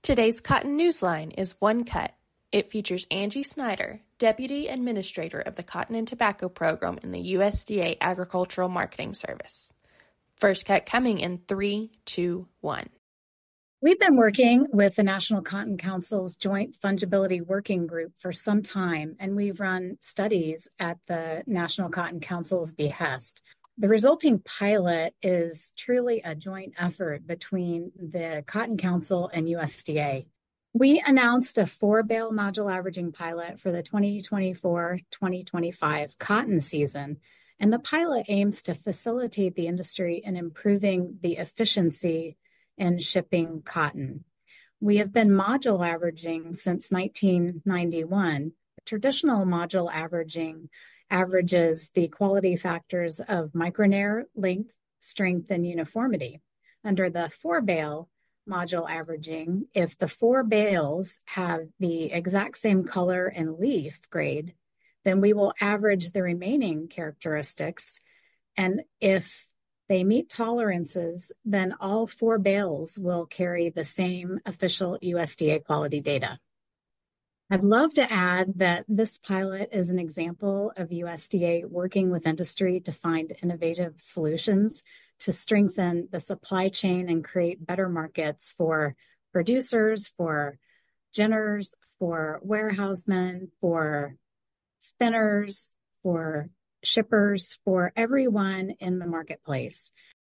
Today's Cotton Newsline is One Cut. It features Angie Snyder, Deputy Administrator of the Cotton and Tobacco Program in the USDA Agricultural Marketing Service. First cut coming in 3, 2, 1. We've been working with the National Cotton Council's Joint Fungibility Working Group for some time, and we've run studies at the National Cotton Council's behest. The resulting pilot is truly a joint effort between the Cotton Council and USDA. We announced a 4-bale module averaging pilot for the 2024-2025 cotton season, and the pilot aims to facilitate the industry in improving the efficiency in shipping cotton. We have been module averaging since 1991. Traditional module averaging averages the quality factors of micronair, length, strength, and uniformity. Under the 4-bale module averaging, if the 4 bales have the exact same color and leaf grade, then we will average the remaining characteristics. And if they meet tolerances, then all 4 bales will carry the same official USDA quality data. I'd love to add that this pilot is an example of USDA working with industry to find innovative solutions to strengthen the supply chain and create better markets for producers, for ginners, for warehousemen, for spinners, for shippers, for everyone in the marketplace.